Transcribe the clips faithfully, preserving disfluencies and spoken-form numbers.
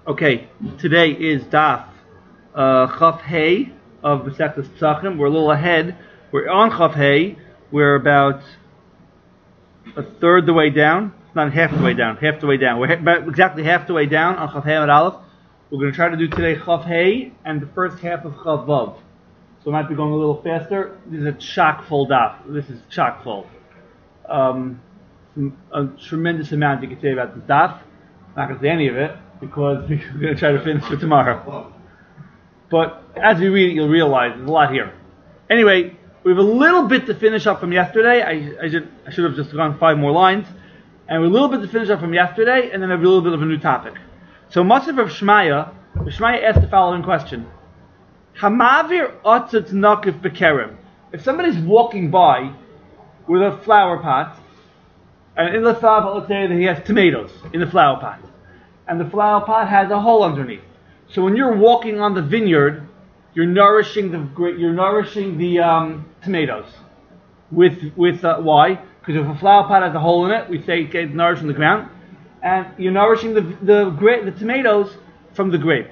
Okay, today is Daf uh, Chaf Hey of Masechtas Pesachim. We're a little ahead. We're on Chaf Hey. We're about a third the way down. Not half the way down. Half the way down. We're about exactly half the way down on Chaf Hey and Aleph. We're going to try to do today Chaf Hey and the first half of Chaf Vav. So we might be going a little faster. This is a chock full Daf. This is chock full. Um, a tremendous amount you could say about this Daf. Not going to say any of it, because we're going to try to finish it tomorrow. But as we read it, you'll realize there's a lot here. Anyway, we have a little bit to finish up from yesterday. I, I, should, I should have just gone five more lines. And we have a little bit to finish up from yesterday, and then have a little bit of a new topic. So, Masav of Shmaya, Shmaya asked the following question. Hamavir otzitz nakif bekerem. If somebody's walking by with a flower pot, and in the flower pot, let's say that he has tomatoes in the flower pot, and the flower pot has a hole underneath. So when you're walking on the vineyard, you're nourishing the you're nourishing the um, tomatoes. With with uh, why? Because if a flower pot has a hole in it, we say it gets nourished from the ground, and you're nourishing the the gra- the tomatoes from the grapes.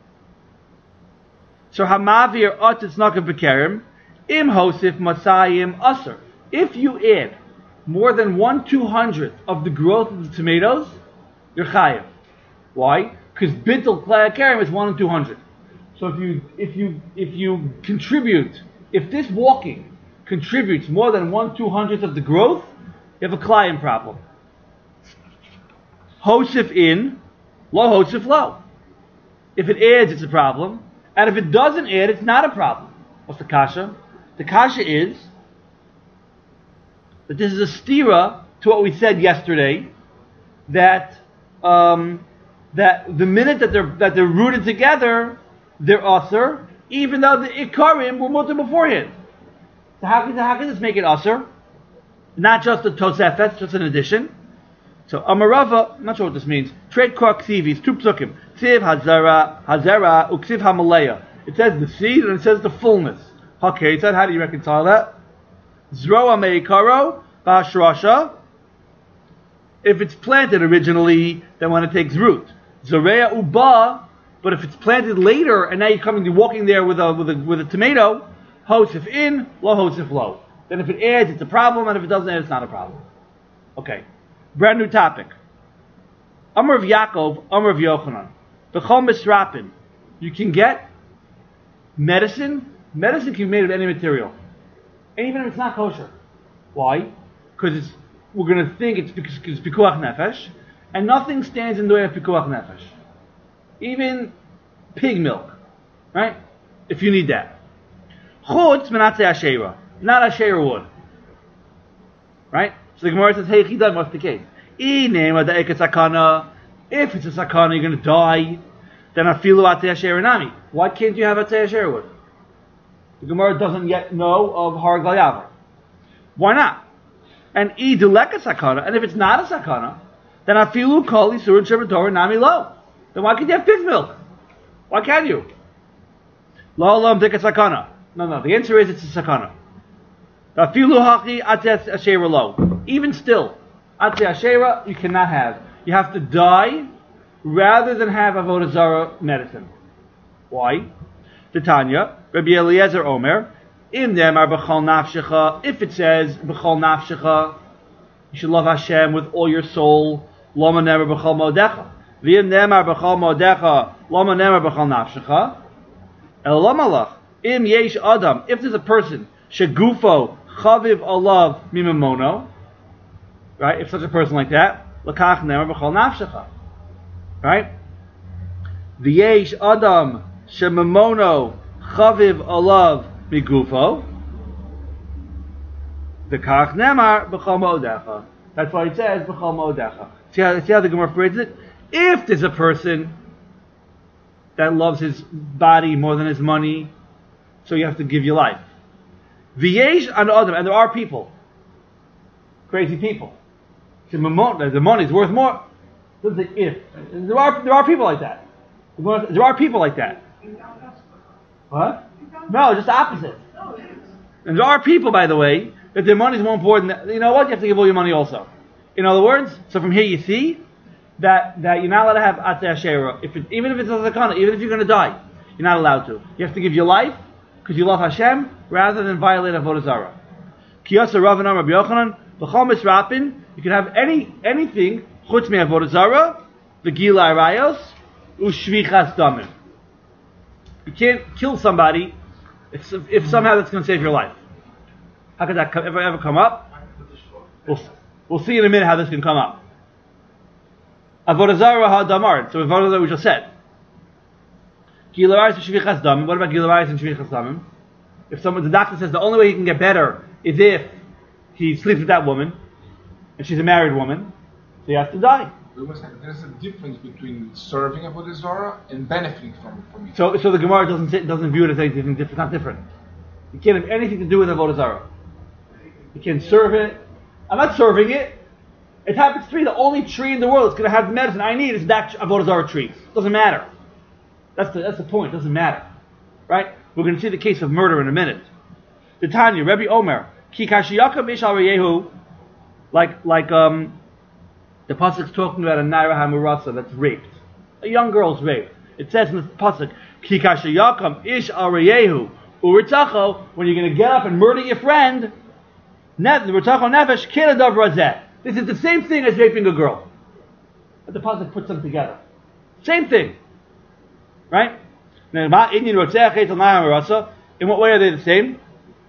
So hamavir otzitz nakav bekerem im hosif masayim aser. If you add more than one two hundredth of the growth of the tomatoes, you're chayav. Why? Because bittul karim is one and two hundred. So if you if you if you contribute, if this walking contributes more than one two hundredth of the growth, you have a klayim problem. Hosif in, lo hosif lo. If it adds, it's a problem, and if it doesn't add, it's not a problem. What's the kasha? The kasha is that this is a stira to what we said yesterday, that um, that the minute that they're that they're rooted together, they're usher, even though the ikarim were mutter beforehand. So how can how can this make it usher? Not just a tosefet, just an addition. So Amarava, I'm not sure what this means. Trade kor ksivis, two psukim. Ksiv hazara hazara uksiv hamalaya. It says the seed and it says the fullness. Okay, it said how do you reconcile that? Zroa meikaro ba'ashrasha. If it's planted originally, then when it takes root. Zorea uba, but if it's planted later and now you're coming to walking there with a with a with a tomato, hosif in, lo hosif lo. Then if it adds, it's a problem, and if it doesn't add, it's not a problem. Okay. Brand new topic. Amar of Yaakov, Amar of Yochanan. B'chol misrapin. You can get medicine. Medicine can be made of any material. And even if it's not kosher. Why? Because it's we're going to think it's because it's pikuach nefesh, and nothing stands in the way of pikuach nefesh. Even pig milk, right? If you need that. Chutz menatzei asherah, not asherah wood, right? So the Gemara says, "Hey, chidan, what's the case? If it's a sakana, if it's a sakana, you're going to die. Then afilu atzei asherah nami. Why can't you have atzei asherah wood? The Gemara doesn't yet know of har glayavar. Why not? And iduleka sakana, and if it's not a sakana, then afilu kol isurin shebetorah nami lo. Then why can't you have pig milk? Why can't you? Lo lo mdika sakana. No, no. The answer is it's a sakana. Afilu haki atzei asherah lo. Even still, atzei asherah you cannot have. You have to die rather than have avodah zarah medicine. Why? Titania, Rabbi Eliezer Omer. Im nemar b'chol nafshecha. If it says b'chol nafshecha, you should love Hashem with all your soul. Lama nemar b'chol modecha. V'im nemar b'chol modecha. Lama nemar b'chol nafshecha. El lamalach. Im yesh adam. If there's a person shegufo chaviv alav mimamono, right? If such a person like that, lakach nemar b'chol nafshecha, right? V'yesh adam shemamono chaviv alav migufo, the kach nemar b'chol mo'odecha. That's why it says b'chol mo'odecha. See how, see how the Gemara phrases it? If there's a person that loves his body more than his money, so you have to give your life. V'yesh an adam, and there are people, crazy people. The money is worth more. Doesn't say if. There are there are people like that. There are people like that. What? No, just the opposite. And there are people, by the way, that their money is more important than, you know what, you have to give all your money also. In other words, so from here you see that, that you're not allowed to have Atzei Asherah, if it, even if it's a zakana, even if you're going to die, you're not allowed to. You have to give your life because you love Hashem rather than violate Avodah Zarah. Kiyasa Rav and Rabbi Yochanan, v'chol misrapin, you can have any anything chutz me Avodah Zarah, v'gila arayos, u'shvichas damim. You can't kill somebody if, if somehow that's going to save your life. How could that ever ever come up? We'll, we'll see in a minute how this can come up. Avodah Zarah ha'damar. So Avodah Zarah we just said. Gila arayos u'shvichas damim. What about gila arayos and shvichas damim? If someone, the doctor says the only way he can get better is if he sleeps with that woman, and she's a married woman, so he has to die. There's a difference between serving Avodah Zarah and benefiting from it. From it. So, so the Gemara doesn't say, doesn't view it as anything different. It's not different. You can't have anything to do with Avodah Zarah. You can serve it. I'm not serving it. It happens to be the only tree in the world that's going to have the medicine I need is that Avodah Zarah tree. Doesn't matter. That's the that's the point. It doesn't matter, right? We're going to see the case of murder in a minute. The Tanya, Rebbe Omer, Ki kashiyakam ish al reyehu, like like um, the pasuk's talking about a naira hamurasa that's raped, a young girl's raped. It says in the pasuk, Ki kashiyakam ish al reyehu uritzacho, when you're going to get up and murder your friend, uritzacho nefesh kiladav razeh. This is the same thing as raping a girl. But the pasuk puts them together. Same thing, right? In what way are they the same?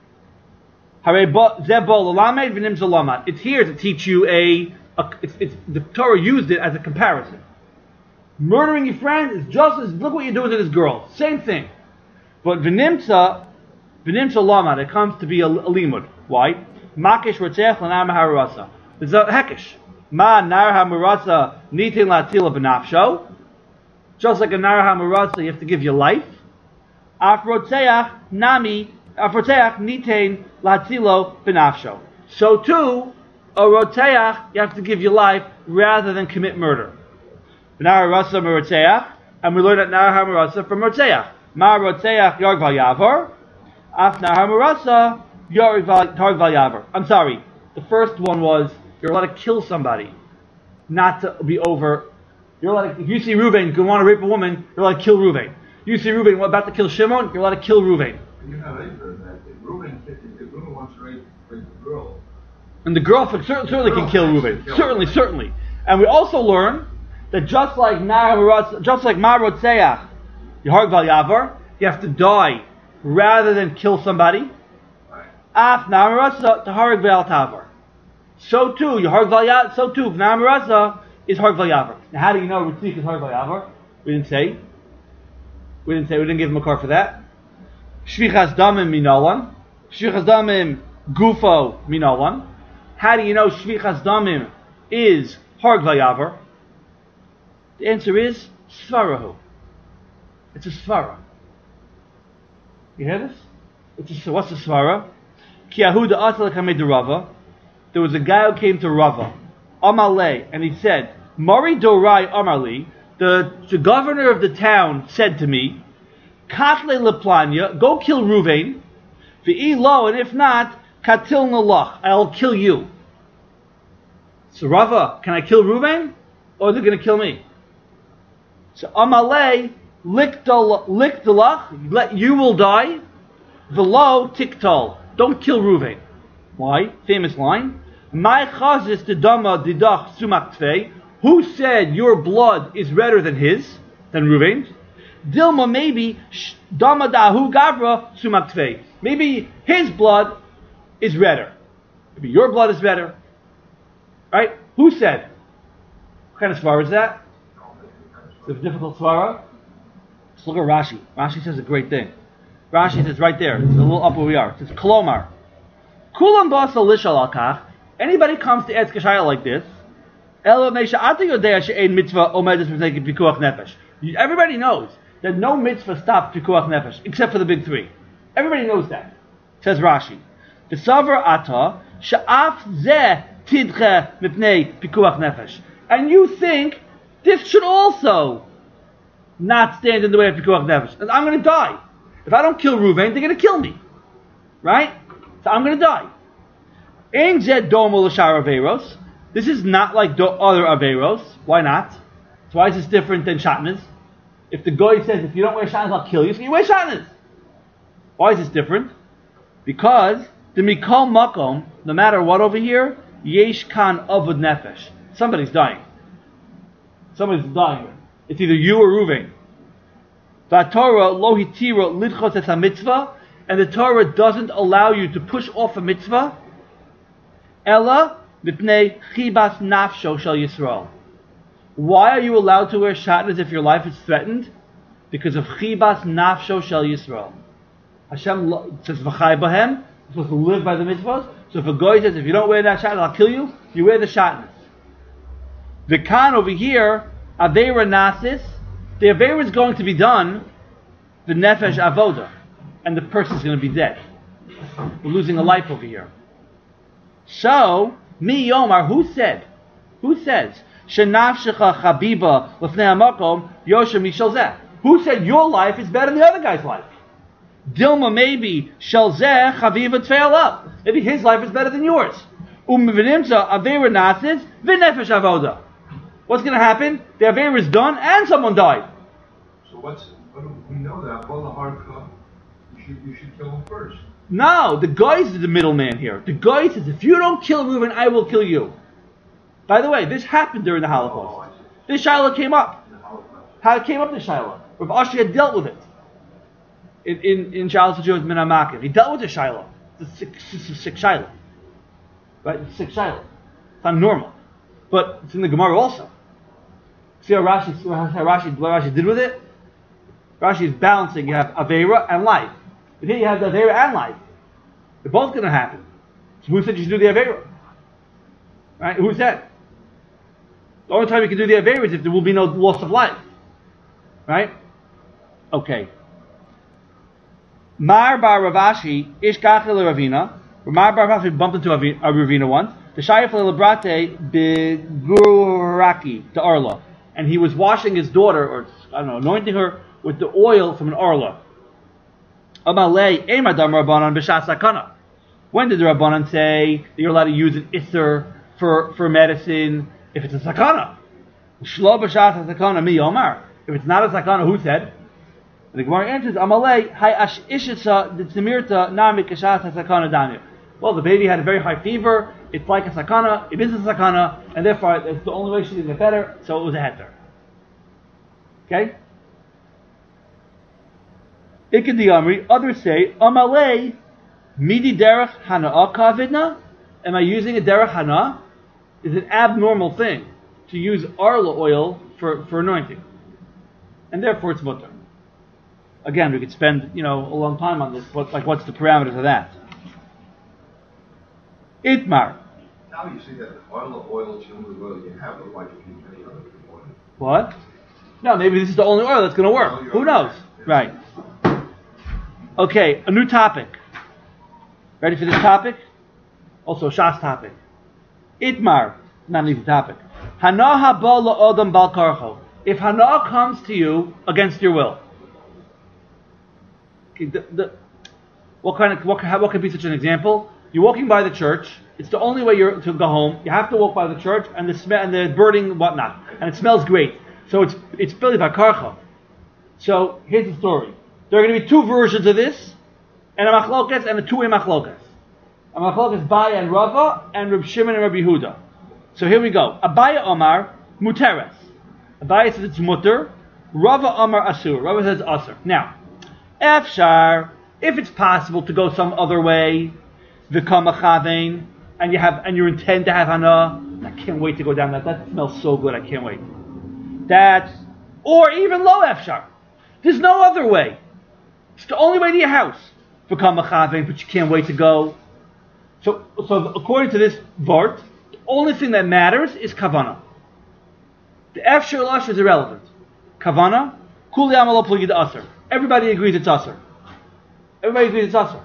It's here to teach you a, a it's, it's, the Torah used it as a comparison. Murdering your friend is just as, look what you're doing to this girl. Same thing. But v'nimtza, v'nimtza lama, it comes to be a, a limud. Why? Makish rotzech l'nar maharasa. There's a hekesh. Ma nar hamarasa nitin latila v'nafsho. Just like a nar hamarasa, you have to give your life. Af rotzeach nami, af rotzeach nitin latilo v'nafsho. So too, a rotzeach, you have to give your life rather than commit murder. Nar harasa merotzeach, and we learn that nar hamarasa from rotzeach. Ma rotzeach yorg val yavar, af nar hamarasa yorg val yavar. I'm sorry. The first one was you're allowed to kill somebody, not to be over. You're allowed to, if you see Reuven, you want to rape a woman, you're allowed to kill Reuven. You see Reuven about to kill Shimon, you're allowed to kill Reuven. You have answered that. If Reuven, if Reuven wants to rape, rape the girl, and the girl certainly, certainly can kill Reuven. Certainly, Reuven. certainly. And we also learn that just like Nar, just like Marotzeach, Yeharg Val Yavar, you have to die rather than kill somebody. Af Namarasa to Harg Val Tavar. So too, Yeharg Val Yavar. So too, Namarasa is Harg Val Yavar. Now, how do you know Ritzik is Harg Val Yavar? We didn't say. We didn't say. We didn't give him a card for that. Shvichas Damim Minalan. Shvichas Damim Gufo Minalan. How do you know Shvichas Damim is Harg Val Yavar? The answer is Svarahu. It's a Svara. You hear this? It's a, what's a Svara? Ki Ahuda Atal Kamed Rava. There was a guy who came to Rava, Amalei, and he said, Mari Dorai Amarli, the, the governor of the town said to me, Katle Leplanya, go kill Ruvain, V'i lo, and if not, Katil Nalach, I'll kill you. So Rava, can I kill Ruvain? Or are they going to kill me? So Amalei, Likdalach, let you will die, V'lo Tiktal, don't kill Ruvain. Why? Famous line. My chazis de dama didach sumak tvei. Who said your blood is redder than his, than Reuven's? Dilma maybe dama dahu gavra sumak tvei. Maybe his blood is redder. Maybe your blood is redder. Right? Who said? What kind of svara is that? It's a difficult svara. Let's look at Rashi. Rashi says a great thing. Rashi says right there. It's a little up where we are. It says kolomar. Kulam basa lishal al kach. Anybody comes to Eretz Kashaya like this, everybody knows that no mitzvah stops pikuach nefesh except for the big three. Everybody knows that. Says Rashi. V'savar ata she'af zeh tidche mipnei pikuach nefesh. And you think this should also not stand in the way of pikuach nefesh. And I'm going to die. If I don't kill Reuven, they're going to kill me. Right? So I'm going to die. Ein zeh domo l'shar averos. This is not like do- other averos. Why not? So why is this different than shatnez? If the goy says, if you don't wear shatnez, I'll kill you, so you wear shatnez. Why is this different? Because the mikol makom, no matter what over here, yesh kan avud nefesh. Somebody's dying. Somebody's dying. It's either you or Reuven. V'atorah lo hitira lidchos es mitzvah, and the Torah doesn't allow you to push off a mitzvah. Ella mipnei chibas nafsho shel Yisrael. Why are you allowed to wear shatnez if your life is threatened? Because of chibas nafsho shel Yisrael. Hashem says v'chai bahem. You're supposed to live by the mitzvahs. So if a guy says, if you don't wear that shatnez, I'll kill you, you wear the shatnez. The kan over here, aveira nasis, the aveira is going to be done, the nefesh avoda, and the person is going to be dead. We're losing a life over here. So, mi yomar, who said? Who says? Shenafshecha chabiba l'fnei hamakom yosher mishal zeh. Who said your life is better than the other guy's life? Dilma maybe shel zeh chaviva tfeila. Maybe his life is better than yours. Umvinimta aveira nasis v'nefesh avoda. What's going to happen? The aveira is done and someone died. So what's, what do we know that? Well, the hard club, you should, you should kill him first. No, the guy is the middleman here. The guy says, if you don't kill Reuven, I will kill you. By the way, this happened during the Holocaust. Oh, I see. This Shiloh came up. In the Holocaust. How it came up, this Shiloh? Rav Ashi had dealt with it. In in, in Shiloh Sajot Min HaMakim. He dealt with the Shiloh. It's a sick, it's a sick Shiloh. Right? It's a sick Shiloh. It's not normal. But it's in the Gemara also. See how Rashi, how Rashi, what Rashi did with it? Rashi is balancing. You have Aveira and life. But here you have the Aveira and life. They're both going to happen. So who said you should do the Aveira? Right? Who said? The only time you can do the Aveira is if there will be no loss of life. Right? Okay. Mar bar Ravashi, ish kachel Ravina. Mar bar Ravashi bumped into a Ravina once. The Shayef le'lebrate beguraki, the Arla. And he was washing his daughter, or I don't know, anointing her with the oil from an Arla. Amalei emadam Rabbanan b'shas sakana. When did the Rabbanan say that you're allowed to use an isser for, for medicine if it's a sakana? Shlo b'shas sakana mi yomar. If it's not a sakana, who said? And the Gemara answers, Amalei hay ash ishisa d'tzimirta nami k'shas sakana damir. Well, the baby had a very high fever. It's like a sakana. It is a sakana, and therefore it's the only way she can get better. So it was a heter. Okay. Ikedi Amri. Others say, Amalei midi derech hana'ah kavidna. Am I using a derech hana? Is an abnormal thing to use arla oil for, for anointing, and therefore it's mutter. Again, we could spend you know a long time on this. But like, what's the parameters of that? Itmar. Now you see that oil of oil is the only oil you have, otherwise you can use any other oil. What? No, maybe this is the only oil that's going to work. Who knows? Right. Okay, a new topic. Ready for this topic? Also a Shas topic. Itmar. Not an easy topic. Hana haba la'odam bal karcho. If Hana comes to you against your will. Okay, the, the, what kind of what, what could be such an example? You're walking by the church. It's the only way you're to go home. You have to walk by the church and the smell and the burning whatnot, and it smells great. So it's it's Billy Bakarcha. So here's the story. There are going to be two versions of this, and a machlokas and a two-way machlokas. A machlokas Baya and Rava and Reb Shimon and Reb Yehuda. So here we go. Abaya Omar muteres. Abaya says it's mutter. Rava Omar asur. Rava says asur. Now, efshar, if it's possible to go some other way. V'kama chavein, and you have and you intend to have hana. I can't wait to go down that. That smells so good. I can't wait. That's or even lo efshar. There's no other way. It's the only way to your house. V'kama chavein, but you can't wait to go. So, so according to this vart, the only thing that matters is kavana. The efshar lush is irrelevant. Kavana, kuli amalo plugid aser. Everybody agrees it's aser. Everybody agrees it's aser.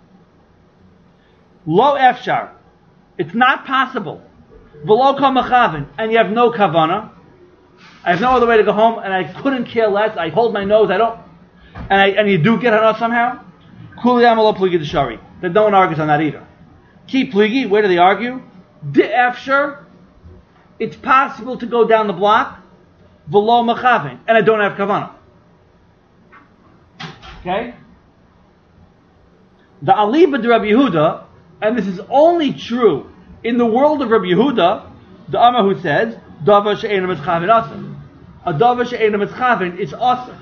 Lo efshar, it's not possible. V'lo kol mechaven, and you have no kavana. I have no other way to go home, and I couldn't care less. I hold my nose. I don't, and I and you do get hana somehow. Kuli amalo pligi d'shari. Then no one argues on that either. Ki pligi. Where do they argue? De efshar. It's possible to go down the block. v'lo machavin, and I don't have kavanah. Okay? The aliba de Rabbi Yehuda, and this is only true in the world of Rabbi Yehuda, the Amar who says, davar she'ena mitzchavin aser. A davar she'ena mitzchavin is aser.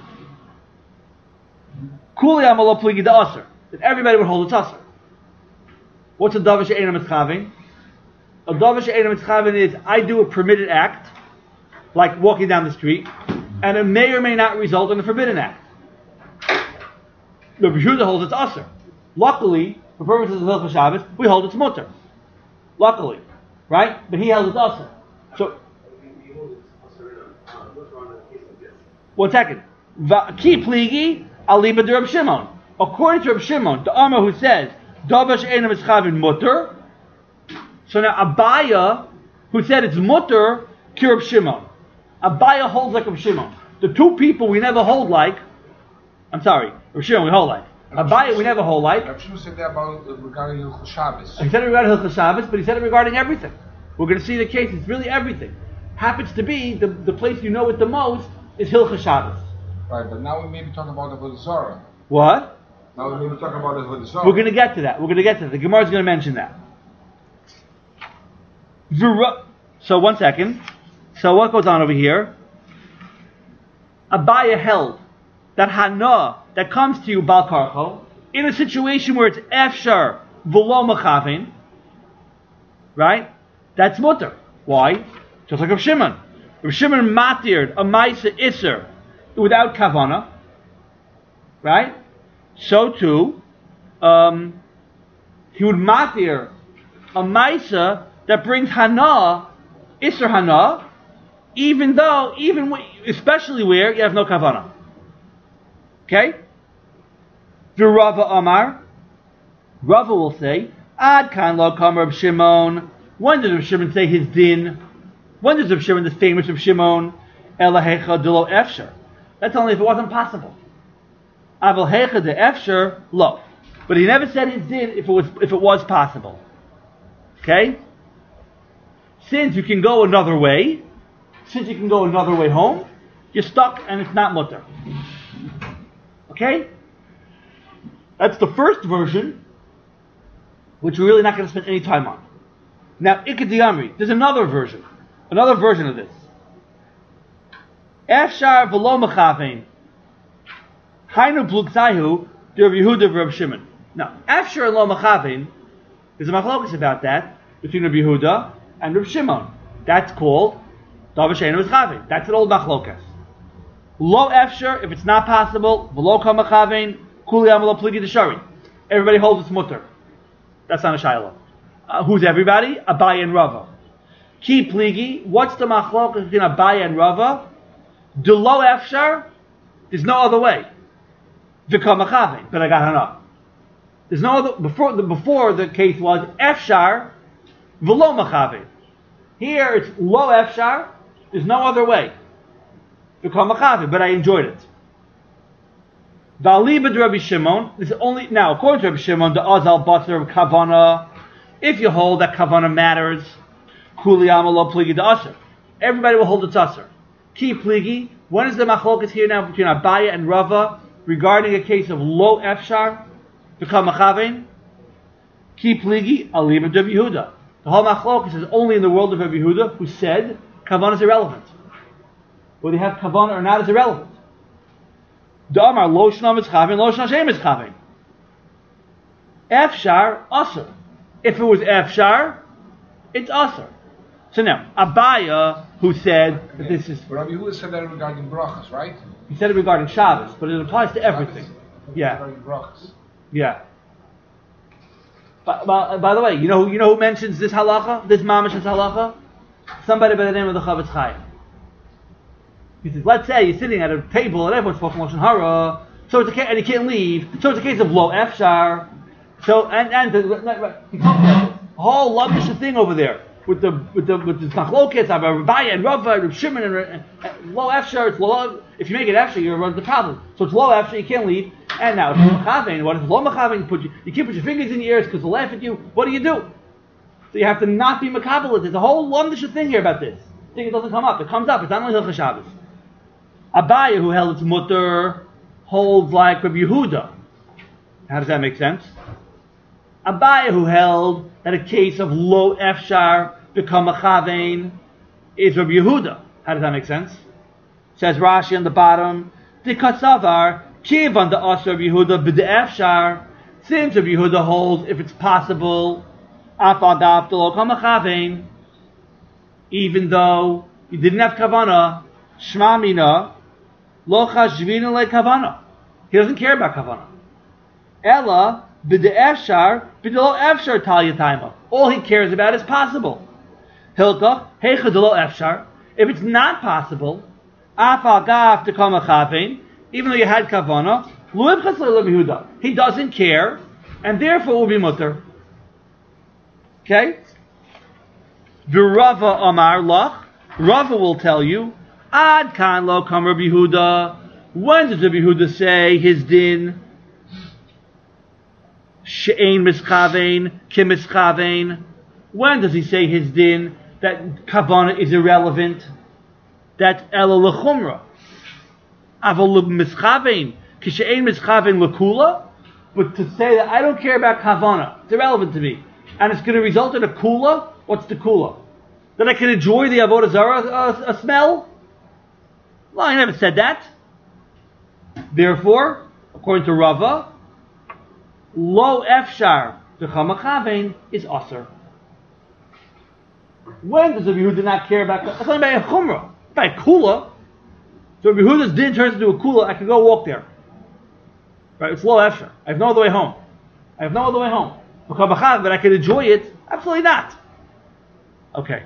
Kuli amalo pligi da aser. That everybody would hold it's aser. What's a davar she'ena mitzchavin? A davar she'ena mitzchavin is I do a permitted act, like walking down the street, and it may or may not result in a forbidden act. The Rabbi Yehuda holds it's aser. Luckily, for purposes of Hilchos Shabbos, we hold it's mutter. Luckily, right? But he held it's aser. So, one second. Ki pligi aliba de Reb Shimon. According to Reb Shimon, the Amar who says davar she'ena mitzchavin mutter. So now Abaya, who said it's mutter, ki Reb Shimon. Abaya holds like Reb Shimon. The two people we never hold like. I'm sorry, Reb Shimon we hold like. Abaya we never hold like. Reb Shimon said that about uh, regarding Hilchos Shabbos. He said it regarding Hilchos Shabbos, but he said it regarding everything. We're going to see the case. It's really everything. Happens to be the, the place you know it the most is Hilchos Shabbos. Right, but now we may be talking about the Avodah Zarah. What? Now we may be talking about the Avodah Zarah. We're going to get to that. We're going to get to that. The Gemara is going to mention that. Vira- so one second. So what goes on over here? Abaya held that Hana that comes to you Bal Karcho in a situation where it's Efshar v'lo machavin, right? That's mutter. Why? Just like Rav Shimon. Rav Shimon matir'd a ma'isa iser without kavana, right? So too, um, he would matir a ma'isa that brings hana, iser hana, even though, even w- especially where you have no kavana. Okay? The Rava Amar, Rava will say, Ad kan lo kam Rav Shimon. When does Rav Shimon say his din? When does Rav Shimon, the famous Rav Shimon, Elahecha de lo efsher? That's only if it wasn't possible. Aval hecha de efsher lo. But he never said his din if it was if it was possible. Okay? Since you can go another way, since you can go another way home, you're stuck and it's not mutter. Okay? That's the first version, which we're really not going to spend any time on. Now, Ikad Amri, there's another version. Another version of this. Efshar v'lo mechavein. Hainu plugzayu de Rav Yehuda v'Rav Shimon. Now, Efshar and lo mechavein, there's a machlokas about that between Rav Yehuda and Rav Shimon. That's called davar she'ena mechavein. That's an old machlokas. Lo Efshar, if it's not possible, v'lo kam mechavein, kuli amalo pligi d'shari. Everybody holds its mutter. That's not a shiloh. Uh, who's everybody? Abaye and Rava. Ki pligi, what's the machlokas between Abaye and Rava? De lo efshar, there's no other way. V'kam mechavein, but I got enough. There's no other, before the, before the case was efshar, v'lo mechavein. Here it's lo efshar, there's no other way. V'kam mechavein, but I enjoyed it. V'aliba de Rabbi Shimon, this is only, now according to Rabbi Shimon, the azal basar kavana, if you hold that kavana matters, kuli amalo pligi da'asr. Everybody will hold its asr. Ki pligi, when is the machlokas here now between Abaya and Rava regarding a case of lo efshar, v'kam mechavein? Ki pligi, aliba de Rabbi Yehuda. The whole machlokas is only in the world of Rabbi Yehuda, who said kavana is irrelevant. Whether you have kavana or not is irrelevant. Damar lo shna mitzchavin, lo shna shem mitzchavin. Efshar, asr. If it was efshar, it's asr. So now, Abaya, who said that this is... Rabbi Yehuda said that regarding brachas, right? He said it regarding Shabbos, but it applies to everything. Shabbos. Yeah. Regarding brachas. Yeah. By, by, by the way, you know, you know who mentions this halacha? This mamash's halacha? Somebody by the name of the Chavetz Chaim. He says, let's say you're sitting at a table and everyone's spoken Lashon Hara, so it's a case, and you can't leave, so it's a case of lo efshar. So, and, and, the, he talks about this whole lavish thing over there, with the, with the, with the Tachlokas, Abaya and Rava, and Shimon, and, and, and lo efshar, it's lo, if you make it efshar, you're running the problem. So it's lo efshar, you can't leave, and now, if it's mechavein, what if it's lo mechavein, you, put you, you can't put your fingers in your ears because they'll laugh at you, what do you do? So you have to not be makabel. There's a whole lavish thing here about this. I think it doesn't come up, it comes up, it's not only Hilchos Shabbos. Abaye, who held its mutter, holds like Rabbi Yehuda. How does that make sense? Abaye, who held that a case of lo efshar become a chavein, is Rabbi Yehuda. How does that make sense? Says Rashi on the bottom, the katsavar kivan the asher Rabbi Yehuda b'de efshar. Since Rabbi Yehuda holds if it's possible, afagav to lo kama chavein, even though you didn't have kavana, shma mina lo chashvina le kavana. He doesn't care about kavana. Ella b'de efshar b'de lo efshar tal yatayma. All he cares about is possible. Hilkach heicha de lo efshar. If it's not possible, afagav to kama chavein, even though you had kavana, he doesn't care, and therefore will be mutter. Okay? Virava Amar Lach. Rava will tell you, Ad kan lo kam Rabbi Yehuda. When does Rabbi Yehuda say his din? She'ein mischavein, ki mischavein. When does he say his din that kavana is irrelevant? That ela lechumra. Aval mischavein. Kishein mischavein lekula, but to say that I don't care about kavana, it's irrelevant to me, and it's going to result in a kula. What's the kula? That I can enjoy the avodah zarah uh, a smell? Well, I never said that. Therefore, according to Rava, lo efshar dechama chavein is aser. When does Rabbi Yehuda not care about? That's only by a chumrah, by a kula. So Rabbi Yehuda's din turns into a kula. I can go walk there. Right, it's low efshar. I have no other way home. I have no other way home. But I can enjoy it? Absolutely not. Okay.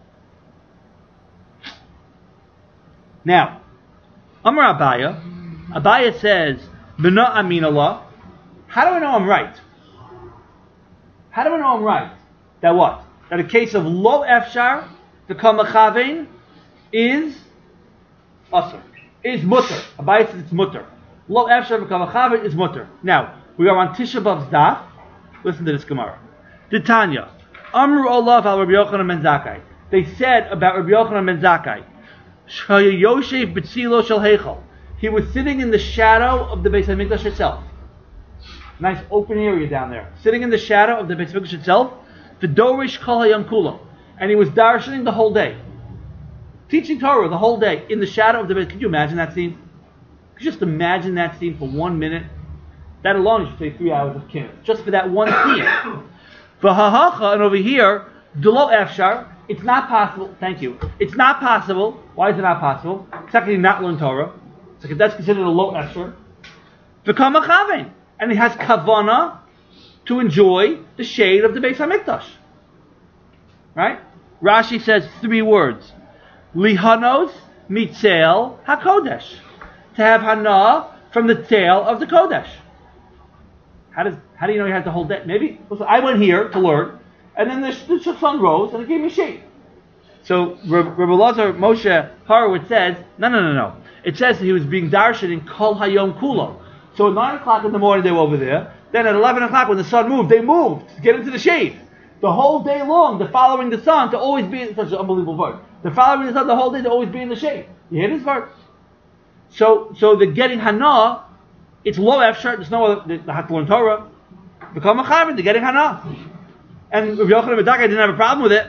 Now, Amar Abaya, Abaya says, B'na amin Allah. How do I know I'm right? How do I know I'm right? That what? That a case of lo efshar, the kamachavein, is asr, is mutter. Abaya says it's mutter. Lo efshar b'kavachavet is mutter. Now, we are on Tisha B'Av's daf. Listen to this Gemara. Titania. Amru Olav al Rabbi Yochanan ben Zakkai. They said about Rabbi Yochanan ben Zakkai, Yoshev b'tzilo shel heichal. He was sitting in the shadow of the Beis HaMikdash itself. Nice open area down there. Sitting in the shadow of the Beis HaMikdash itself. V'dorish kol hayam kulam. And he was darshaning the whole day. Teaching Torah the whole day in the shadow of the Beis. Could you imagine that scene? Could you just imagine that scene for one minute? That alone, you should say three hours of kinnah. Just for that one scene. V'hahacha, and over here, Delo Efshar, it's not possible, thank you, it's not possible, why is it not possible? It's actually not learn Torah, so that's considered a low Efshar. V'kama chavein, and he has kavana to enjoy the shade of the Beis HaMikdash. Right? Rashi says three words. Lihanos mitzel hakodesh. To have hana from the tail of the kodesh. How does how do you know he has the whole day? Maybe listen, I went here to learn, and then the, the sun rose and it gave me shade. So Rabbi Lazar Moshe Horowitz says, no, no, no, no. It says that he was being darshan in Kol Hayom Kulo. So at nine o'clock in the morning they were over there. Then at eleven o'clock when the sun moved, they moved to get into the shade. The whole day long, they're following the sun to always be in such an unbelievable word. They're following the sun the whole day to always be in the shade. You hear this word? So so they're getting hana. It's low efshar. There's no other. They have to learn Torah. Become a chaver. They're getting hana. And Rabbi Yochanan ben Zakkai didn't have a problem with it.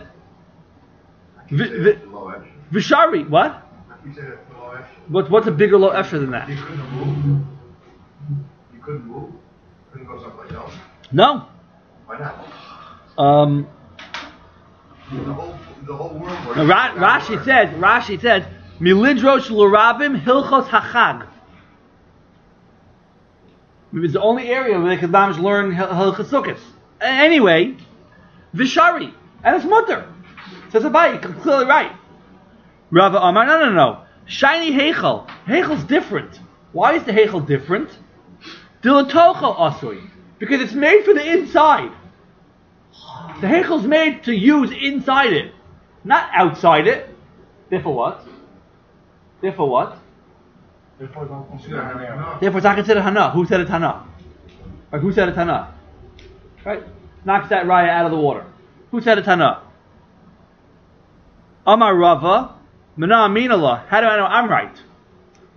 Vishari, what? What's what's a bigger low efshar than that? You couldn't move. You couldn't move. Couldn't go someplace else. No. Why not? Um. The whole the whole world. Was Ra- Rashi says. Rashi says. Milidrosh l'rabim hilchos hachag. It's the only area where they could learn hilchos sukkos. Anyway, vishari, and it's mutter. Says Abaye, you're clearly right. Rava Amar, no, no, no. Shiny heichal. Heichal's different. Why is the heichal different? Dilatocho asui, because it's made for the inside. The heichal's made to use inside it, not outside it. Therefore what? Therefore what? Therefore, don't consider hana. Therefore, it's not considered hana. Who said it's hana? Right? Who said it's hana? Right? Knocks that raya out of the water. Who said it's hana? Amar Rava, Mana Aminallah. How do I know I'm right?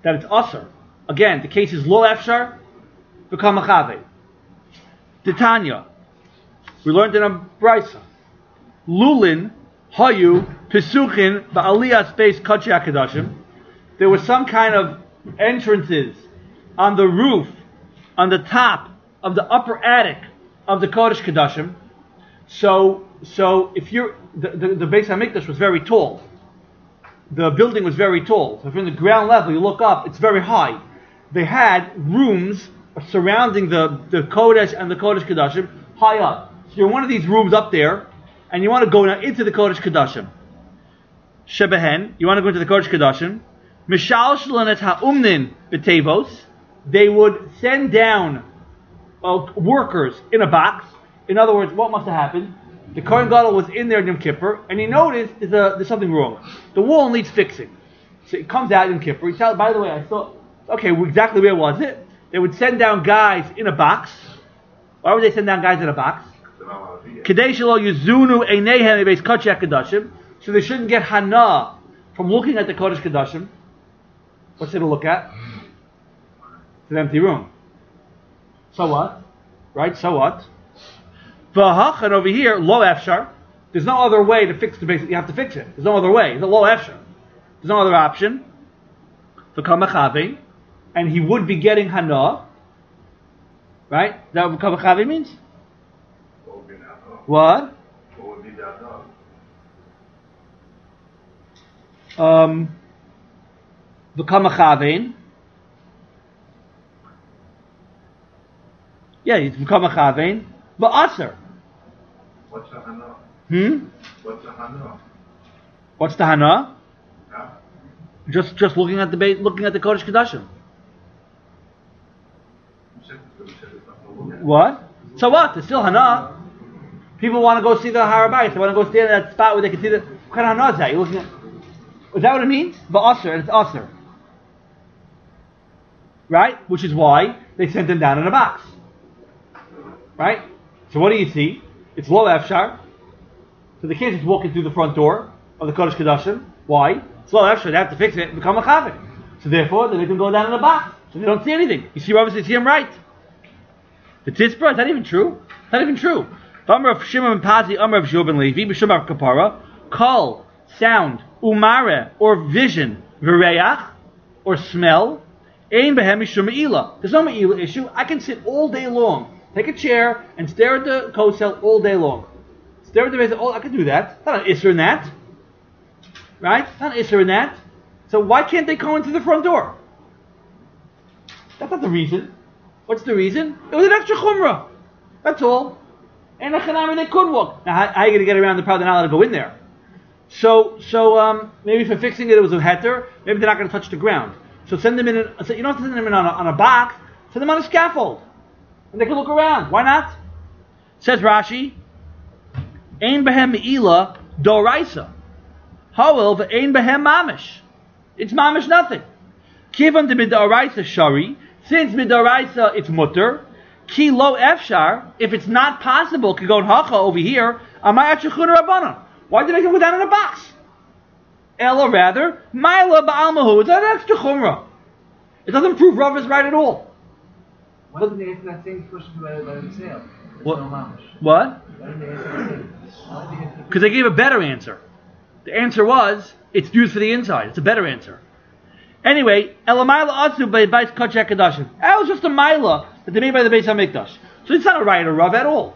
that it's usher. Again, the case is lo efshar, become a chave. Titania, we learned in a brisa. Lulin hayu pesuchin ba'aliyah space kachi akadashim. There was some kind of entrances on the roof, on the top of the upper attic of the Kodesh Kedashim. So, so if you're the the, the Beis Hamikdash was very tall. The building was very tall. So from the ground level, you look up, it's very high. They had rooms surrounding the, the Kodesh and the Kodesh Kedashim high up. So you're in one of these rooms up there, and you want to go now into the Kodesh Kedashim. Shebehen, you want to go into the Kodesh Kedashim. Mishal shalanet ha'umnin b'tevos. They would send down uh, workers in a box. In other words, what must have happened? The Kohen Gadol was in there in Yom Kippur, and he noticed there's, a, there's something wrong. The wall needs fixing. So it comes out in Yom Kippur. He tells, by the way, I thought, okay, well, exactly where was it? They would send down guys in a box. Why would they send down guys in a box? Kadei shelo yuzunu eineihem beis Kodesh Kedashim. So they shouldn't get hana from looking at the Kodesh Kedashim. What's it to look at? It's an empty room. So what? Right? So what? V'hachan over here, lo efshar. There's no other way to fix the basic. You have to fix it. There's no other way. It's a lo efshar. There's no other option. V'kam mechavi, and he would be getting hana. Right? Is that what v'kam mechavi means? What would be that dog? What? What would be that dog? Um. V'kam mechavi. Yeah, it's v'kam mechavi. Ba'aser. What's the hana? Hmm? What's the hana? What's the hana? Yeah. Just just looking at the ba- looking at the Kodesh Kedashim. You said, you said it's not to look at. What? So what? It's still hana. People want to go see the Har HaBayit. They want to go stand at that spot where they can see the. What kind of hana is that? You're looking at. Is that what it means? Ba'aser, and it's aser. Right? Which is why they sent them down in a box. Right? So what do you see? It's lo efshar. So they can't just walk in through the front door of the Kodesh Kedashim. Why? It's lo efshar. They have to fix it and become a chavik. So therefore, they make them go down in a box. So they don't see anything. You see, obviously, see him right. The Tispra, is that even true? It's not even true. Amr of Shimon Pazi, Amr of Joban Levi, B'Shum of Kapara, call, sound, umare, or vision, v'reach, or smell, ein behem mishum me'ila. There's no me'ila issue. I can sit all day long. Take a chair and stare at the kosel all day long. Stare at the base. Oh, I can do that. It's not an isser in that, right? It's not an isser in that. So why can't they go into the front door? That's not the reason. What's the reason? It was an extra chumrah. That's all. And a chanami they could walk. Now, how, how are you going to get around the problem? They're not allowed to go in there. So, so um, maybe for fixing it, it was a heter. Maybe they're not going to touch the ground. So send them in. A, so you don't have to send them in on a, on a box. Send them on a scaffold. And they can look around. Why not? Says Rashi, Ein behem me'ila doraisa. However, ein behem mamish. It's mamish nothing. Kivan de midoraisa shari. Since midoraisa it's mutter. Ki lo efshar. If it's not possible, could go in hacha over here. Amay achachun rabbanon. Why did they go down in a box? Ella rather, Maila ba'almahu. It's an extra chumrah. It doesn't prove Rav is right at all. Why didn't they answer that same question by by themselves? What? What? Why didn't they answer the same? Why did they answer Because they gave a better answer. The answer was, it's used for the inside. It's a better answer. Anyway, Elamayla Atsu by Bais Kodesh Kedashim. That was just a Maila that they made by the Beis HaMikdash. So it's not a right or Rav at all.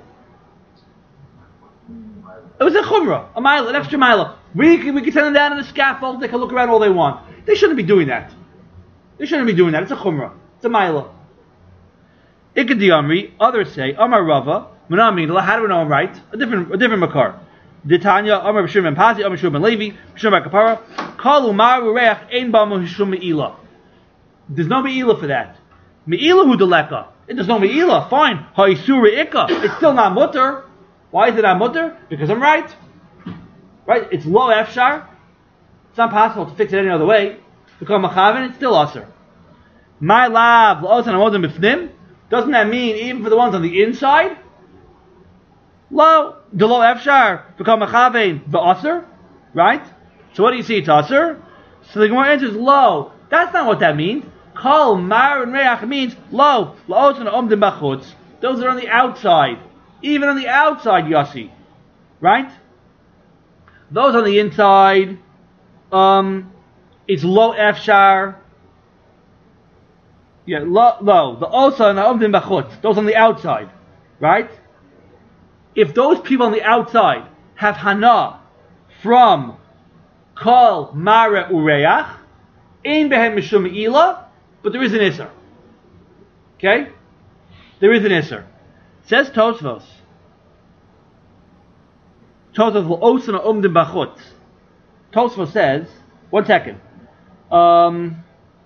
It was a Chumrah, a Maila, an extra Maila. We can, we can send them down in a scaffold, they can look around all they want. They shouldn't be doing that. They shouldn't be doing that. It's a Chumrah. It's a Maila. Ikadi Amri, others say, Amar Rava, Munamid, how do we know I'm right? A different a different Makar. Ditanya, Amar B'Shim and Pazi, Amar Shub and Levi, B'Shim and Kapara, Kalu Maru Reach, Ein Bamu Hishum Me'ila. There's no Me'ila for that. Me'ila hu deleka. There's no Me'ila, fine. Ha'isura Ika. It's still not mutter. Why is it not mutter? Because I'm right. Right? It's lo efshar. It's not possible to fix it any other way. Become machavin, it's still aser. My lab, la'osan amodim b'fnim. Doesn't that mean even for the ones on the inside? Lo, the lo efshar, become machavein, the aser, right? So what do you see? It's aser. So the Gemara answers lo. That's not what that means. Kol mar and reach means lo laosan omdim bachutz. Those are on the outside, even on the outside, Yossi, right? Those on the inside, um, it's lo efshar. Yeah, lo, lo the osa and the omdim bachutz. Those on the outside, right? If those people on the outside have hana from kol mara ureach, ein behem mishum me'ilah, but there is an isser. Okay? There is an isser. Says Tosfos. Tosfos l'osana umdim bachutz. Tosfos says, one second. Um,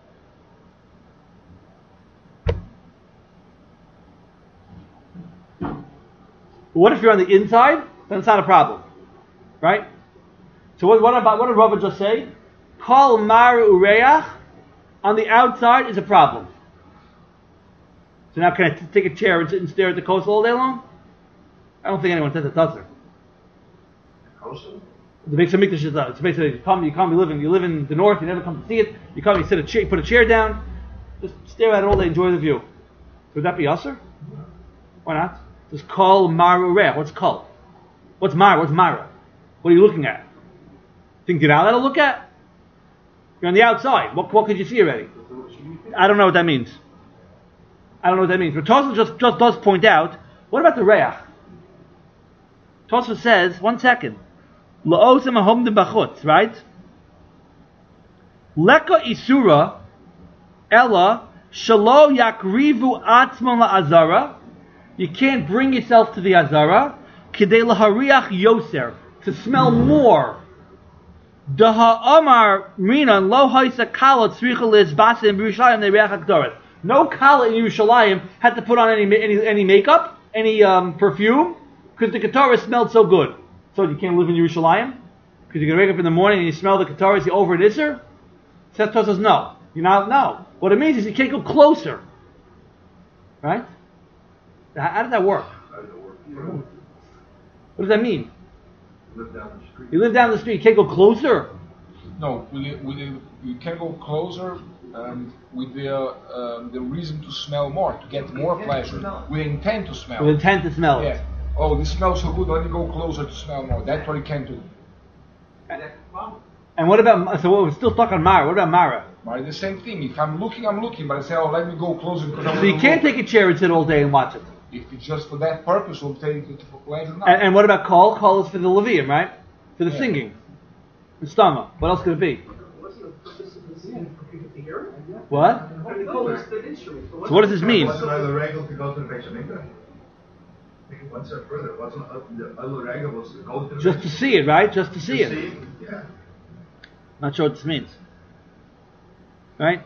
what if you're on the inside? Then it's not a problem. Right? So what, what about what did Rava just say? Kol mar ureach on the outside is a problem. So now can I t- take a chair and sit and stare at the coast all day long? I don't think anyone says it does there. The Beis Hamikdash is uh, it's basically you come you come you live in you live in the north, you never come to see it, you come you sit a chair you put a chair down, just stare at it all day, enjoy the view. So would that be usher? Why not? Just kol mar ureach. What's kol? What's mara? What's mara? What are you looking at? Think it out that'll look at? You're on the outside. What what could you see already? I don't know what that means. I don't know what that means. But Tosfos just, just does point out, what about the reach? Tosfos says, one second. La'osem ahomdim bachutz, right? Leka isura ella shalo yakrivu atzman la'azara. You can't bring yourself to the azara. Kidei lahariach yoser. To smell more. Daha amar rinan lo haisa kala tzricha lizbasim b'Yerushalayim ne'reach hakdoret. No kala in Yerushalayim had to put on any any any makeup, any um, perfume, because the Ketara smelled so good. So you can't live in Yerushalayim because you're gonna wake up in the morning and you smell the Ketara, you over an Isser. Seth says no, you're not. No, what it means is you can't go closer, right? How, how does that work? How does it work? What does that mean? You live down the street. You live down the street, you can't go closer. No, we, we, you can go closer um, with the uh, um, the reason to smell more, to get more pleasure. We intend to smell. With intent to smell it. Yeah. Oh, this smells so good. Let me go closer to smell more. That's what you can do. And what about, so we're still stuck on Mara. What about Mara? Mara, the same thing. If I'm looking, I'm looking. But I say, oh, let me go closer because I want So you can't look. take a chair and sit all day and watch it. If it's just for that purpose, we'll take it for pleasure. No. And, and what about call? Call is for the Levium, right? For the Yeah. singing. The stama. What else could it be? What's the purpose of the singing? For people to hear it? What? How do they call this the instrument? So what does this mean? What's another regal to go to the Beis Hamikdash? Take it one step further. What's another regal was to go to the Just to see it, right? Just to see To it. Yeah. Not sure what this means. Right?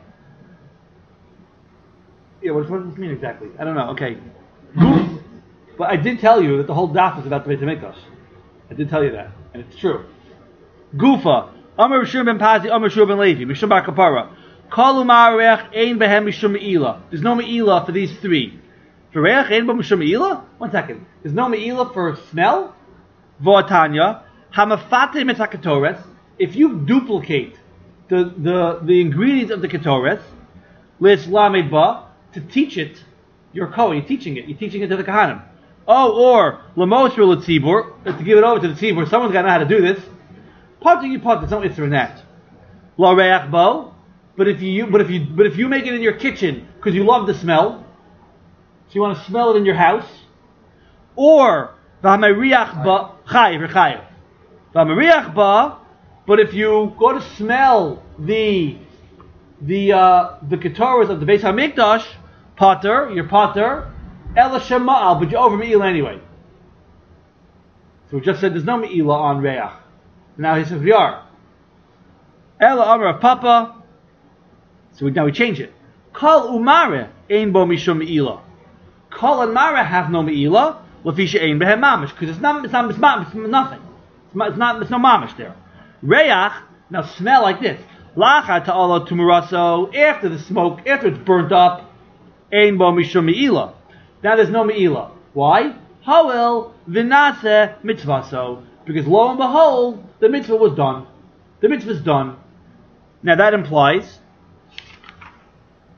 Yeah, what, what does this mean exactly? I don't know. Okay. But I did tell you that the whole daf is about the Beit HaMikdash. I did tell you that. And it's true. Gufa. Amar Rishur ben Pazi, Amar Rishur ben Levi, Mishum bar Kapara. Kalu ma'arech ein behem mishum me'ilah. There's no me'ilah for these three. For reach ein bo mishum me'ilah? One second. There's no me'ilah for smell? V'atanya. Hamafate mitzakatores. If you duplicate the, the, the ingredients of the ketores, lis lamed ba, to teach it, you're Kohen, you're teaching it, you're teaching it to the Kahanim. Oh, or lamos for l'tzibur, to give it over to the tzibur, someone's got to know how to do this. Part you part, there's no issur in that. La reach bo, but if you but if you but if you make it in your kitchen because you love the smell, so you want to smell it in your house, or v'hamariach ba chayiv or chayiv, v'hamariach ba. But if you go to smell the the uh, the ketores of the Beis Hamikdash, potter, your potter, ela shema'al, but you're over me'ilah anyway. So we just said there's no me'ilah on reach. Now he says we are. Ela amar papa. So we, now we change it. Kol umare ein bo mishum me'ilah. Kol and mara have no me'ilah. Lefisha ein behem mamish, because it's not it's not it's, not, it's nothing. It's not, it's not it's no mamish there. Reach, now smell like this. Lacha ta'ala tumuraso, after the smoke, after it's burnt up, ein bo mishum me'ilah. Now there's no me'ilah. Why? Ha'el v'nase mitzvaso. Because lo and behold, the mitzvah was done. The mitzvah is done. Now that implies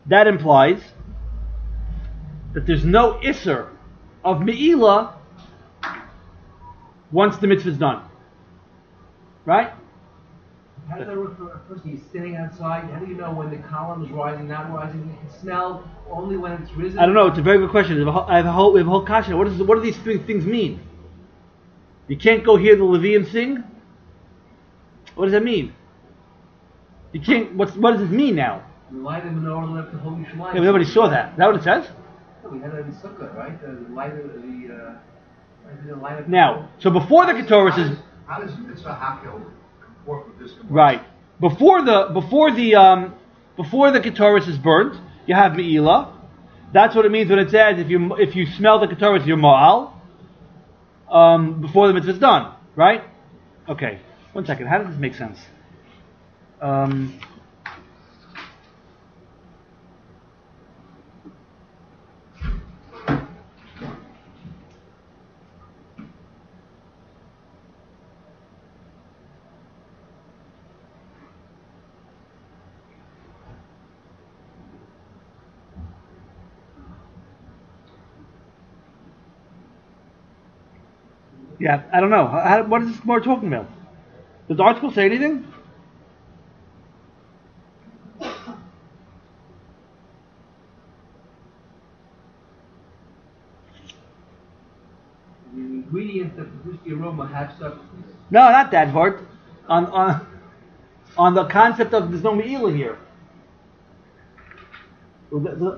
that implies that there's no isser of me'ilah once the mitzvah is done. Right? How does that work for a person? He's standing outside. How do you know when the column is rising, not rising? You can smell only when it's risen. I don't know. It's a very good question. I have a whole, I have a whole, we have a whole kasha. What, is, what do these three things mean? You can't go hear the Levium sing? What does that mean? You can't. What's, what does this mean now? We light the menorah left to hold Yerushalayim. Yeah, but nobody saw that. Is that what it says? No, we had it in Sukkah, right? The light of the. Uh, the light of Now, so before the Ketores is. How does mitzvah hakel work with this? Right. Before the before the um before the Ketores is burnt, you have Me'ilah. That's what it means when it says if you if you smell the Ketores, you're Ma'al. Um, before the mitzvah is done, right? Okay. One second. How does this make sense? Um. Yeah, I don't know. How, what is this more talking about? Does the article say anything? The ingredients that produce the aroma have substance. No, not that part. On on on the concept of there's no me'ilah here. The- the-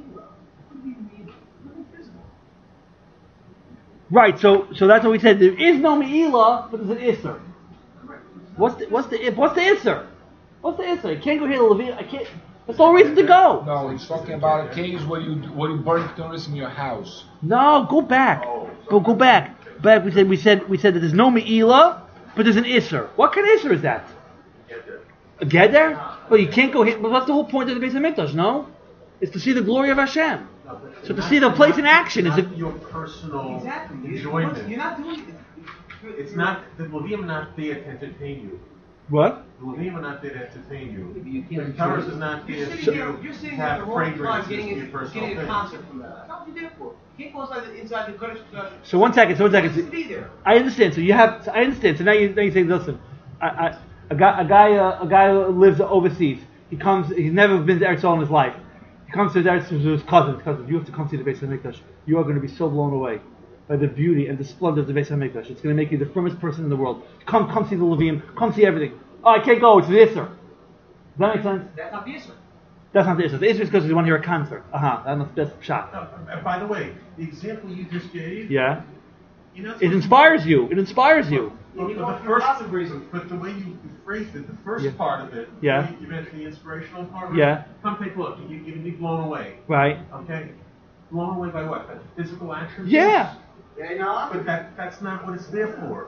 Right, so so that's what we said. There is no me'ilah, but there's an isser. What's the what's the what's the isser? What's the isser? You can't go here to Levine. I can't. That's no reason to go. No, he's talking about a case where you where you burn Ketores in your house. No, go back. Go go back. Back. We said we said we said that there's no me'ilah, but there's an isser. What kind of isser is that? A geder? Well, you can't go here. But what's the whole point of the Beis Hamikdash? No, it's to see the glory of Hashem. So to see the place in action is not a, your personal Exactly. enjoyment. You're not doing it. It's not the Levim are not there to entertain you. what? The Levim are not there to entertain you. You The can't Torah enjoy is not there You're to sitting there, you're sitting there at have the wrong time fragrances getting in your a, personal getting a things. concert from that. That's what you there for. You can't go inside the, inside the Kurdish uh, So one second. So one just to second. be there. I understand. So you have. So I understand. So now you now you say, listen, I, I, a guy a guy uh, a guy who lives overseas. He comes. He's never been to Eretz Yisrael in his life. He comes to Eretz Yisrael with his cousins. Cousins, you have to come see the Beis Hamikdash. You are going to be so blown away by the beauty and the splendor of the Beis Hamikdash. It's going to make you the firmest person in the world. Come, come see the Levim. Come see everything. Oh, I can't go. It's the Isser. Does that make sense? That's not the issue. That's not the Isser. The Isser is because you want to hear a concert. Aha, uh-huh. that's the best shot. No, and by the way, the example you just gave, Yeah. you know, It inspires you. It inspires you. But, You but go the for first, lots of reasons. but the way you phrased it, the first Yeah. part of it, Yeah. you, you mentioned the inspirational part of Yeah. it. Come take a look. You, you're gonna be blown away. Right. Okay. Blown away by what? By physical action? Yeah. Yeah, you know? But that that's not what it's there for.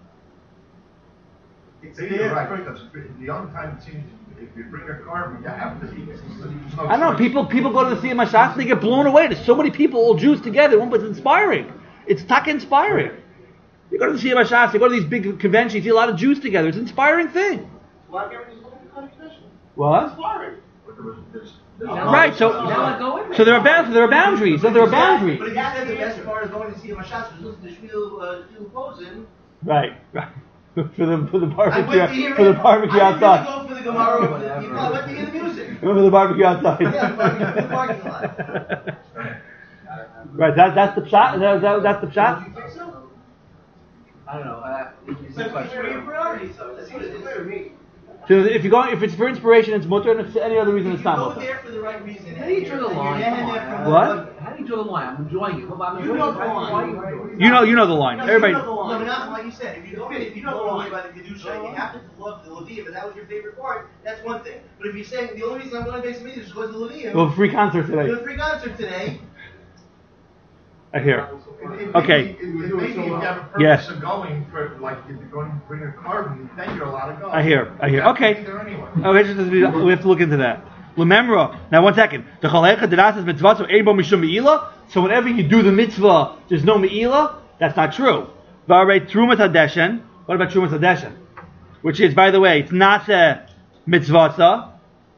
It's You're there right, for because the only time it seems if you bring a car, you have to eat. There's no I don't know. choice. People people go to the Siyam HaShas and they get blown away. There's so many people, all Jews together. One, but it's inspiring. It's taka inspiring. You go to the Siyam HaShas, you go to these big conventions, you see a lot of Jews together. It's an inspiring thing. Why can't we just look at the contradiction? What? Inspiring. But there was- there's- there's Now- no- Right. So Now I go in there. so there are boundaries. There are boundaries. So there are boundaries. But if you said the best part of going to see Mashas was listen to Shmuel uh, Shmuel Posen, Right. Right. For the for the I went to barbecue hear for the it. barbecue I didn't outside. really go for the Gemara, but the, you know, I went to hear the music. Remember the barbecue outside. Yeah, the barbecue in the parking lot. Right. That that's the shot. That, that, that's the Do shot. you think so? I don't know. Uh, it's It's a like it's your question. priority, so that's what it is for me. So if you go, if it's for inspiration, it's mutter, and if it's any other reason, If it's you not go mutter. there for the right reason, How do you draw the and you're line? in Come there on. from What? How do you draw the line? I'm enjoying it. Well, I'm You enjoying know it. the Why- line. why- You know, you know the line. No, Everybody. You know the line. No, but not like you said. If you go, if you know the line by the kedusha, you have to love the Levim, and that was your favorite part. That's one thing. But if you're saying the only reason I'm going to Beis Hamikdash is because of the Levim, Well, free concert do today. a free concert today. I hear. It- it Okay. may be- It, it maybe if you have a purpose Yes. of going for, like, if you're going to bring a carbon, then you're allowed to go. I hear. I hear. You have to Okay. be there anyway. Okay, just as we, we have to look into that. Lememra. Now, one second. The chalecha denasas mitzvah so ebo mishum me'ilah. So whenever you do the mitzvah, there's no me'ilah. That's not true. V'arei trumat hadeshen. What about trumat hadeshen? Which is, by the way, it's not a mitzvah,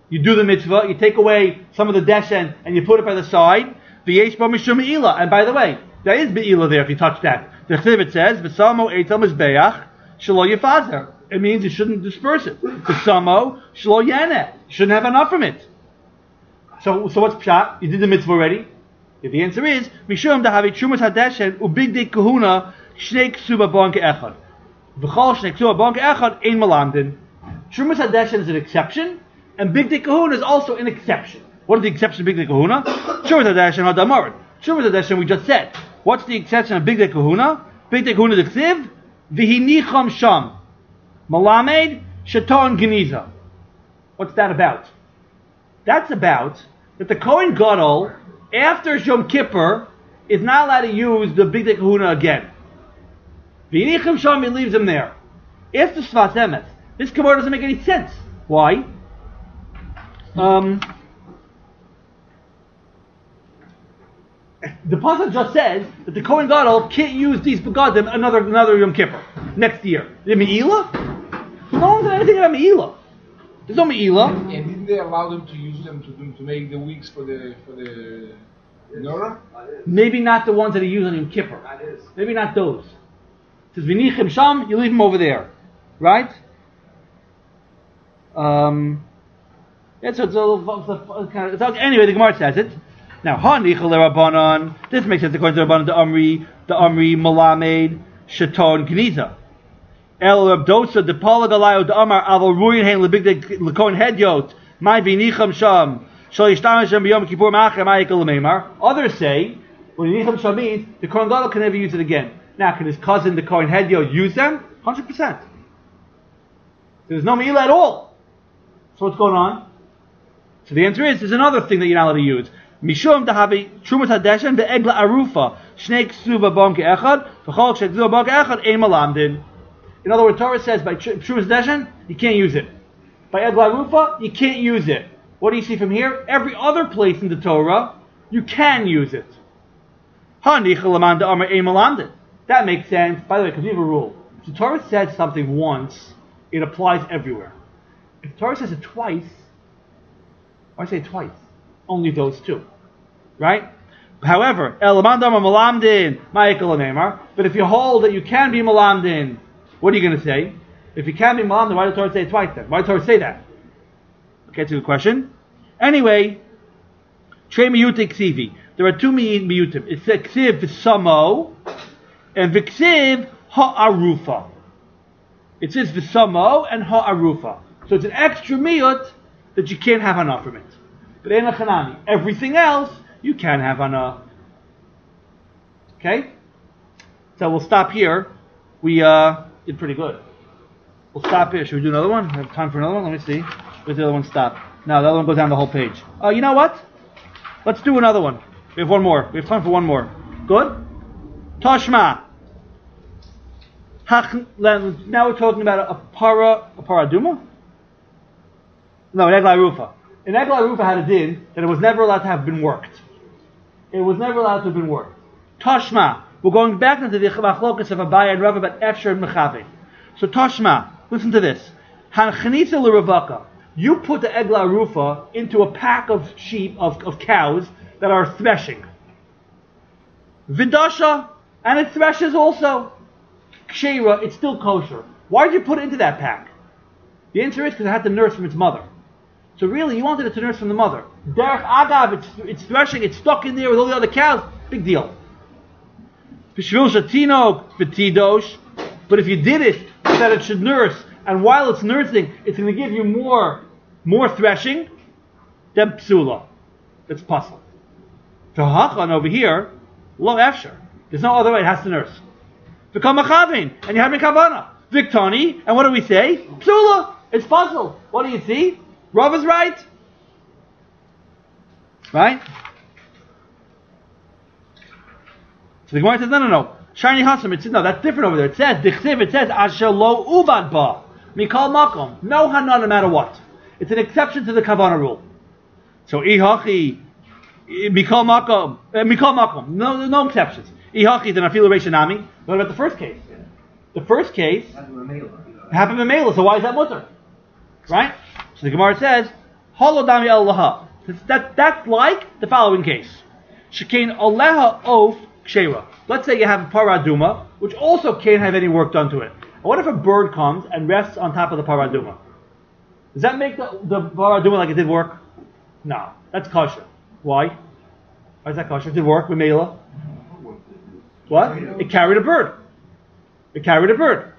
you do the mitzvah, you take away some of the deshen and you put it by the side. V'yesh bo mishum me'ila. And by the way, there is be'ila there if you touch that. The chsiv says, v'samo eitel mizbeach shelo yifazer. It means you shouldn't disperse it. V'samo shelo yeneh. You shouldn't have enough from it. So, so what's pshat? You did the mitzvah already. If the answer is, mishum dahavi trumas hadeshen ubigdei kahuna shnei ksuba bon ke'echad. V'chol shnei ksuba bon ke'echad ein malamdin. Trumas hadeshen is an exception, and bigdei kahuna is also an exception. What is the exception of bigdei kahuna? Trumas hadeshen hadamarid. Trumas hadeshen we just said. What's the exception of bigdei kahuna? Bigdei kahuna the chsiv v'hinicham sham malamed shaton geniza. What's that about? That's about that the Kohen Gadol, after Yom Kippur, is not allowed to use the Bigdei Kahuna again. V'yinichim sham, he leaves him there. After Sfas Emes, this Gemara doesn't make any sense. Why? Um, the pasuk just says that the Kohen Gadol can't use these begadim another another Yom Kippur next year. The Me'ilah? No one said anything about Me'ilah. There's no Me'ilah. And didn't they allow them to use them to to make the weeks for the for the Menorah? Maybe not the ones that he used on Yom Kippur. Maybe not those. It says V'nichim sham, you leave him over there, right? Um. Yeah, so it's a little kind of. Anyway, the Gemara says it. Now, Hanichal Rabbanan. This makes sense according to Rabbanan. The Amri, the Amri Malamed Shaton Gniza. El Rabdosa the Palagalayo the Amar Aval Ruyin Hein Lebig the Kohen Hedyot My Vinicham Sham Shal Yishtamish Shem B'Yom Kippur Ma'acher Ma'ikal Meimar. Others say when Vinicham Sham means the Kohen Gadol can never use it again. Now, can his cousin the Kohen Hedyot use them? Hundred percent. There's no Me'ilah at all. So what's going on? So the answer is there's another thing that you're not allowed to use. Mishum dahabi trumas hadeshen ve'egla arufa shnei ksuba bom ke'echad v'chol k'shekzuba bom ke'echad ein malamdin. In other words, Torah says by trumas hadeshen you can't use it. By egla arufa you can't use it. What do you see from here? Every other place in the Torah you can use it. Hanichal aman da'amar ein malamdin. That makes sense. By the way, because we have a rule. If the Torah says something once, it applies everywhere. If the Torah says it twice, why say it twice? Only those two, right? However, but if you hold that you can be malamdin, what are you going to say? If you can be malamdin, why did the Torah say it twice then? Why did the Torah say that? Okay, that's a good question. Anyway, trei miyutim ksivi. There are two miyutim. It's a ksiv v'samo and v'ksiv ha'arufa. It says v'samo and ha'arufa. So it's an extra miyut that you can't have enough from it. But in a chanami, everything else you can have enough. Okay? So we'll stop here. We uh, did pretty good. We'll stop here. Should we do another one? Have time for another one? Let me see. Where's the other one stop? No, the other one goes down the whole page. Oh, uh, you know what? Let's do another one. We have one more. We have time for one more. Good? Tashma. Now we're talking about a, a para, a paraduma? No, an egla rufa. An egla rufa had a din that it was never allowed to have been worked. It was never allowed to have been worked. Tashma. We're going back into the machlokas of Abaye and Rava about Efsher and Mechave. So Tashma, listen to this. Hanchanisa l'Ravaka. You put the egla rufa into a pack of sheep, of, of cows that are threshing. Vidasha, and it threshes also. Kshera, it's still kosher. Why did you put it into that pack? The answer is because it had to nurse from its mother. So really, you wanted it to nurse from the mother. Derech Agav, it's, it's threshing, it's stuck in there with all the other cows. Big deal. B'shvil shatino v'tidosh. But if you did it so that it should nurse, and while it's nursing, it's going to give you more, more threshing, then psula. That's puzzle. For hachan over here, lo efsher. There's no other way. It has to nurse. V'kam machavin, and you're having kavana. Viktani, and what do we say? Psula. It's puzzle. What do you see? Rav is right. Right? So the Gemara says, no, no, no. Shiny Hasam, it says, no, that's different over there. It says, Dichsiv, it says, Asher lo uvad ba. Mikal makom. No hana, no matter what. It's an exception to the Kavana rule. So, Ihachi, Mikal makom, Mikal makom. No, no exceptions. Ihachi, then Afilu Reishanami. What about the first case? The first case happened in Mela, so why is that mutter? Right? So the Gemara says, Holodami Allah. That that's like the following case. Shekain Aleha Of Kshera. Let's say you have a paraduma, which also can't have any work done to it. And what if a bird comes and rests on top of the paraduma? Does that make the, the paraduma like it did work? No. That's kosher. Why? Why is that kosher? It did work with Mela. What? It carried a bird. It carried a bird.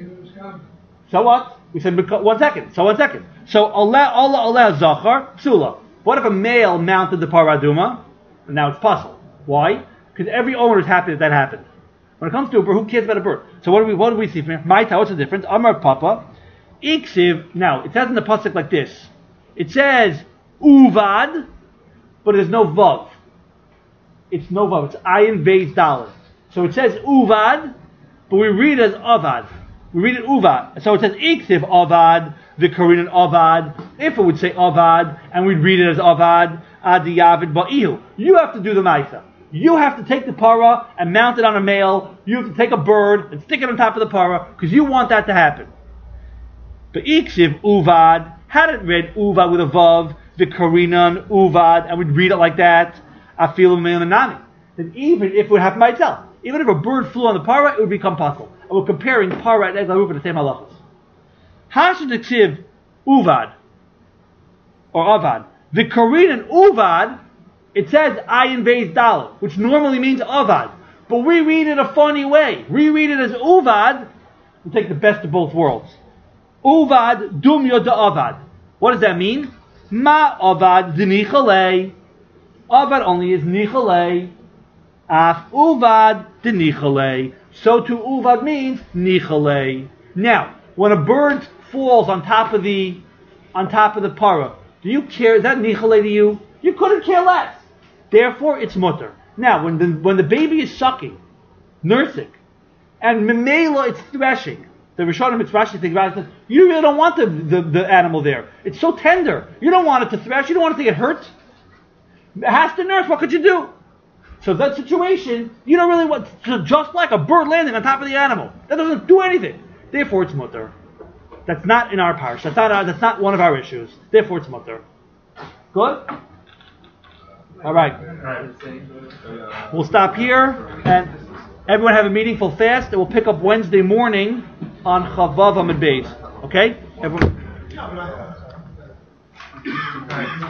So what? We said one second. So one second. So Allah Allah Allah Zachar Psula. What if a male mounted the paraduma? And now it's puzzle. Why? Because every owner is happy that that happened. When it comes to a bird, who cares about a bird? So what do we what do we see from here? My what's the difference? Amar Papa. Iksiv. Now it says in the pasuk like this. It says Uvad, but there's no vav. It's no vav. It's ayin vez daled. So it says Uvad, but we read it as Avad. We read it Uvad. So it says Iksiv Avad, the Korean Avad. If it would say Avad, and we'd read it as Avad, Adiyavid Ba'ihu. You have to do the Maisa. You have to take the para and mount it on a male. You have to take a bird and stick it on top of the para, because you want that to happen. But Iksiv Uvad, had it read Uvad with a Vav, the Korean Uvad, and we'd read it like that, Afilu Me'anami. Then even if it would happen by itself, even if a bird flew on the para, it would become possible. And we're comparing para and Eglah for the same halachas. Hashad Iksiv Uvad, or Avad. The Korean Uvad, it says Ayin Beis Dalet, which normally means Avad. But we read it a funny way. We read it as Uvad, and take the best of both worlds. Uvad Dum Yoda Avad. What does that mean? Ma Avad Z'nichalei. Avad only is Nichalei. Af Uvad D'nichalei. So to Uvad means Nichalei. Now, when a bird falls on top of the on top of the para, do you care? Is that Nichalei to you? You couldn't care less. Therefore, it's mutter. Now, when the when the baby is sucking, nursing, and memela it's threshing, the Rishonim it's Rashi thinks about it, says, you really don't want the, the, the animal there. It's so tender. You don't want it to thresh. You don't want it to get hurt. It has to nurse. What could you do? So that situation, you don't really want, so just like a bird landing on top of the animal. That doesn't do anything. Therefore, it's mutter. That's not in our parish. That's not our, that's not one of our issues. Therefore, it's mutter. Good? All right. We'll stop here, and everyone have a meaningful fast, and we'll pick up Wednesday morning on Chavav Amid Beis. Okay? Everyone.